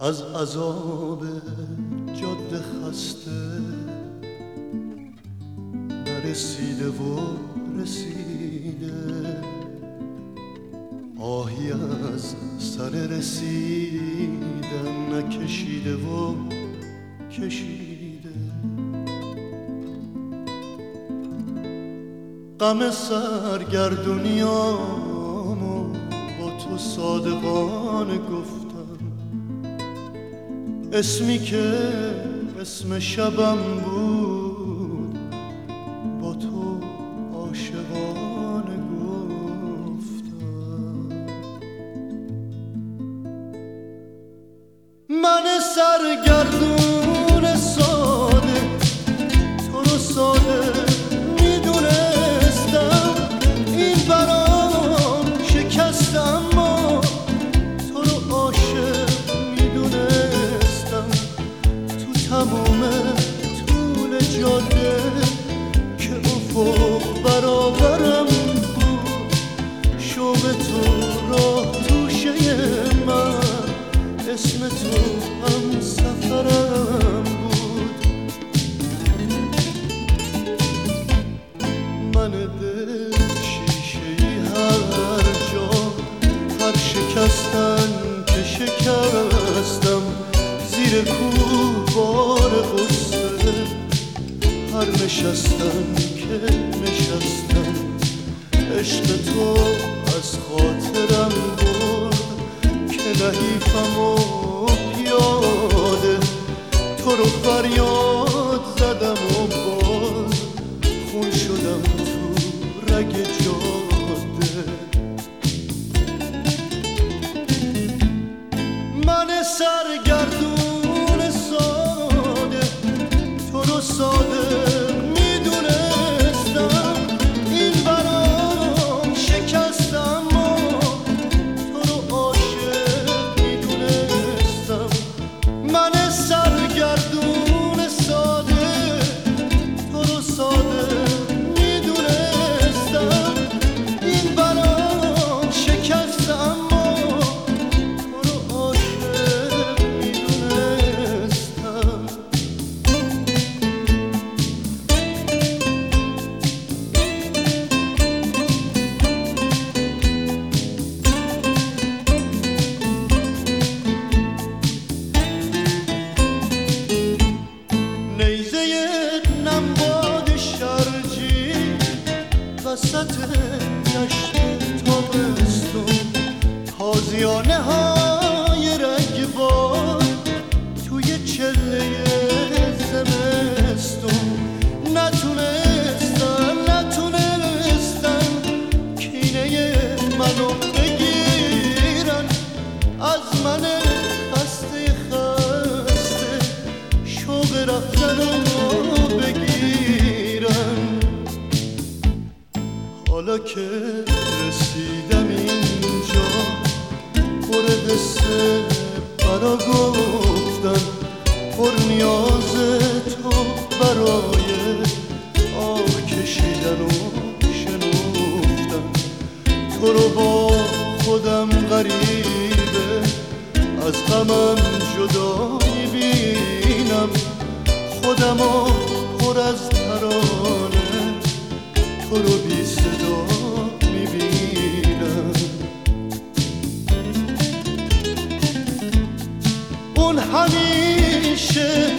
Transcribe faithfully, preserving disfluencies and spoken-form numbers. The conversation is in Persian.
از عذاب جاده خسته نرسیده و رسیده، آهی از سر رسیدن نکشیده و کشیده. غم سرگردونیامو با تو صادقانه گفتم، اسمی که اسم شبم بود با تو عاشقانه گفتم. من سرگردون ساده تو رو ساده میدونستم، این برام شکست اما تو رو عاشق میدونستم. تو تموم طول جاده که افق برابرم بود، شوق تو راه توشه من، اسم تو هم سفرم بود. من دل شیشه‌ای هر جا، هر شکستن که شکستم، زیر کوه بار غصه هر نشستن که نشستم. عشق تو از خاطرم برد که نحیفم و پیاده، تو رو فریاد زدم و باز خون شدم تو رگ جاده. من سرگردون ساده تو رو ساده میدونستم، این برام شکست اما تو رو عاشق میدونستم. من سرگردون ساده تو رو ساده میدونستم، این برام شکست اما تو رو عاشق میدونستم. نیزه نمباد شرجی وسط دشت تابستون، تازیانه های رگبار توی چله زمستون. نتونستن نتونستن کینه منو بگیرن، از من خسته خسته شوق رفتن رو بگیرن. حالا که رسیدم اینجا پر قصه برا گفتن، پر نیاز تو برای آه کشیدن و شنفتن. تو رو با خودم غریبه از غمم جدا میبینم، خودمو پر از ترانه تو رو بی صدا میبینم. اون همیشه